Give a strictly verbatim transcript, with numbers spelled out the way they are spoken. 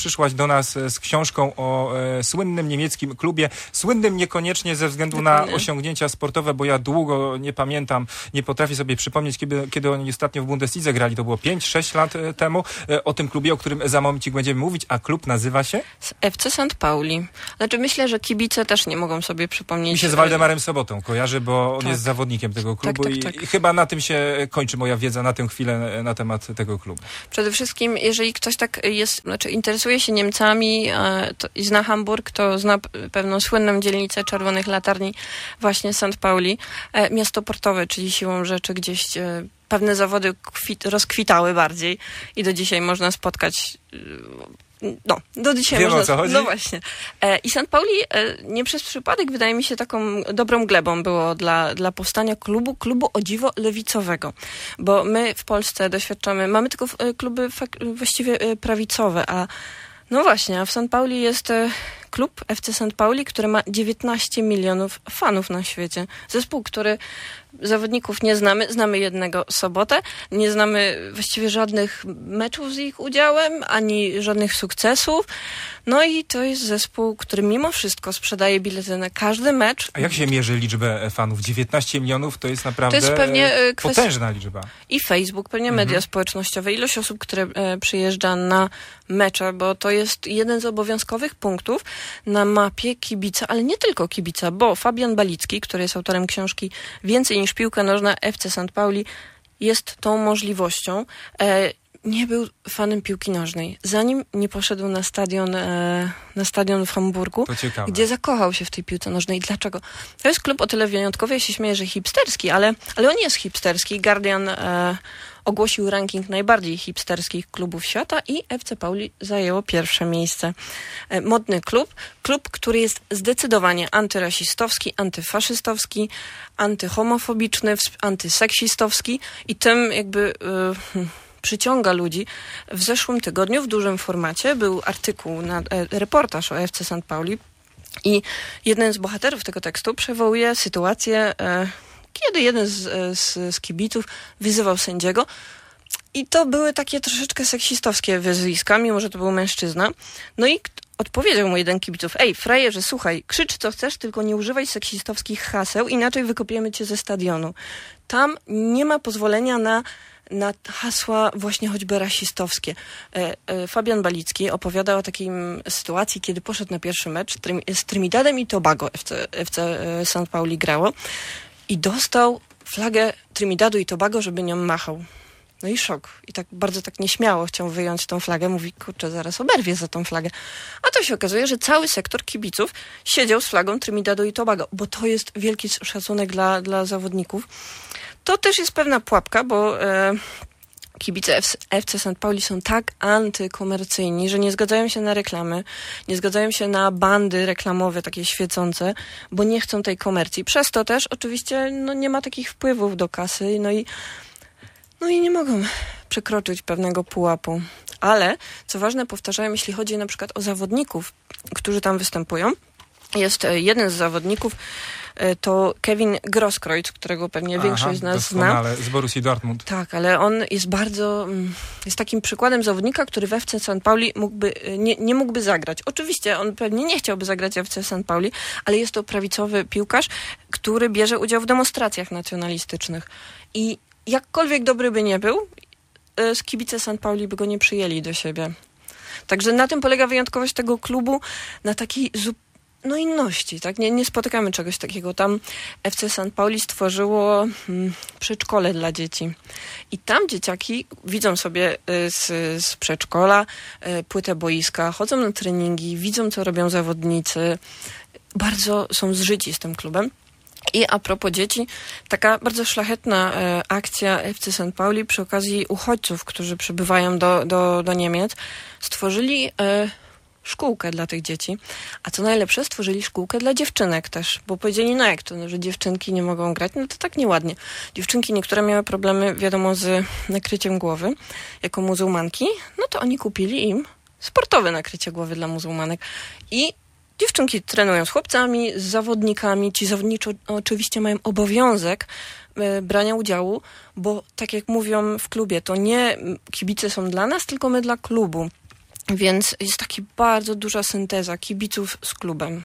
przyszłaś do nas z książką o e, słynnym niemieckim klubie. Słynnym niekoniecznie ze względu Dokładnie. na osiągnięcia sportowe, bo ja długo nie pamiętam, nie potrafię sobie przypomnieć, kiedy, kiedy oni ostatnio w Bundeslidze grali. To było pięć sześć lat e, temu. E, o tym klubie, o którym za momencik będziemy mówić, a klub nazywa się? F C Sankt Pauli. Znaczy myślę, że kibice też nie mogą sobie przypomnieć. Mi się z Waldemarem Sobotą kojarzy, bo on tak. jest zawodnikiem tego klubu tak, tak, tak. I, i chyba na tym się kończy moja wiedza na tę chwilę na temat tego klubu. Przede wszystkim, jeżeli ktoś tak jest, znaczy interesuje się Niemcami e, to, i zna Hamburg, to zna p- pewną słynną dzielnicę Czerwonych Latarni, właśnie Sankt Pauli. E, miasto portowe, czyli siłą rzeczy gdzieś e, pewne zawody kwit- rozkwitały bardziej i do dzisiaj można spotkać e, No, do dzisiaj Wiem, można... o co chodzi? No właśnie. E, I Sankt Pauli e, nie przez przypadek, wydaje mi się, taką dobrą glebą było dla, dla powstania klubu, klubu o dziwo lewicowego. Bo my w Polsce doświadczamy, mamy tylko e, kluby fak- właściwie e, prawicowe, a no właśnie, a w Sankt Pauli jest e, klub F C Sankt Pauli, który ma dziewiętnaście milionów fanów na świecie. Zespół, który zawodników nie znamy. Znamy jednego Sobotę. Nie znamy właściwie żadnych meczów z ich udziałem, ani żadnych sukcesów. No i to jest zespół, który mimo wszystko sprzedaje bilety na każdy mecz. A jak się mierzy liczbę fanów? dziewiętnaście milionów to jest naprawdę To jest pewnie, e, kwestia- potężna liczba. I Facebook, pewnie Mhm. media społecznościowe, ilość osób, które e, przyjeżdża na mecze, bo to jest jeden z obowiązkowych punktów na mapie kibica, ale nie tylko kibica, bo Fabian Balicki, który jest autorem książki Więcej niż piłka nożna F C Sankt Pauli, jest tą możliwością. E, nie był fanem piłki nożnej. Zanim nie poszedł na stadion, e, na stadion w Hamburgu, To ciekawe. gdzie zakochał się w tej piłce nożnej. Dlaczego? To jest klub o tyle wyjątkowy, ja się śmieję, że hipsterski, ale, ale on jest hipsterski. Guardian e, ogłosił ranking najbardziej hipsterskich klubów świata i F C Pauli zajęło pierwsze miejsce. E, modny klub, klub, który jest zdecydowanie antyrasistowski, antyfaszystowski, antyhomofobiczny, ws- antyseksistowski i tym jakby... E, przyciąga ludzi. W zeszłym tygodniu w dużym formacie był artykuł, na, e, reportaż o F C Sankt Pauli i jeden z bohaterów tego tekstu przywołuje sytuację, e, kiedy jeden z, e, z, z kibiców wyzywał sędziego i to były takie troszeczkę seksistowskie wyzwiska, mimo że to był mężczyzna. No i odpowiedział mu jeden kibiców: ej, frajerze, słuchaj, krzycz co chcesz, tylko nie używaj seksistowskich haseł, inaczej wykopiemy cię ze stadionu. Tam nie ma pozwolenia na na hasła właśnie choćby rasistowskie. E, e, Fabian Balicki opowiadał o takiej m, sytuacji, kiedy poszedł na pierwszy mecz trim, z Trinidadem i Tobago F C, F C e, Sankt Pauli grało i dostał flagę Trinidadu i Tobago, żeby nią machał. No i szok. I tak bardzo tak nieśmiało chciał wyjąć tą flagę. Mówi, kurczę, zaraz oberwie za tą flagę. A to się okazuje, że cały sektor kibiców siedział z flagą Trinidadu i Tobago, bo to jest wielki szacunek dla, dla zawodników. To też jest pewna pułapka, bo e, kibice F C Sankt Pauli są tak antykomercyjni, że nie zgadzają się na reklamy, nie zgadzają się na bandy reklamowe takie świecące, bo nie chcą tej komercji. Przez to też oczywiście no, nie ma takich wpływów do kasy, no i, no i nie mogą przekroczyć pewnego pułapu. Ale, co ważne, powtarzają, jeśli chodzi na przykład o zawodników, którzy tam występują, jest jeden z zawodników, to Kevin Grosskreutz, którego pewnie Aha, większość z nas zna. z Borussii Dortmund. Tak, ale on jest bardzo, jest takim przykładem zawodnika, który w F C Sankt Pauli mógłby, nie, nie mógłby zagrać. Oczywiście on pewnie nie chciałby zagrać w F C Sankt Pauli, ale jest to prawicowy piłkarz, który bierze udział w demonstracjach nacjonalistycznych. I jakkolwiek dobry by nie był, z kibice Sankt Pauli by go nie przyjęli do siebie. Także na tym polega wyjątkowość tego klubu, na takiej zupełnie no inności, tak? Nie, nie spotykamy czegoś takiego. Tam F C Sankt Pauli stworzyło hmm, przedszkole dla dzieci. I tam dzieciaki widzą sobie y, z, z przedszkola y, płytę boiska, chodzą na treningi, widzą, co robią zawodnicy. Bardzo są zżyci z tym klubem. I a propos dzieci, taka bardzo szlachetna e, akcja F C Sankt Pauli przy okazji uchodźców, którzy przybywają do, do, do Niemiec, stworzyli e, szkółkę dla tych dzieci, a co najlepsze, stworzyli szkółkę dla dziewczynek też, bo powiedzieli, no jak to, no, że dziewczynki nie mogą grać, no to tak nieładnie. Dziewczynki niektóre miały problemy, wiadomo, z nakryciem głowy, jako muzułmanki, no to oni kupili im sportowe nakrycie głowy dla muzułmanek i dziewczynki trenują z chłopcami, z zawodnikami, ci zawodniczy oczywiście mają obowiązek e, brania udziału, bo tak jak mówią w klubie, to nie kibice są dla nas, tylko my dla klubu. Więc jest taka bardzo duża synteza kibiców z klubem.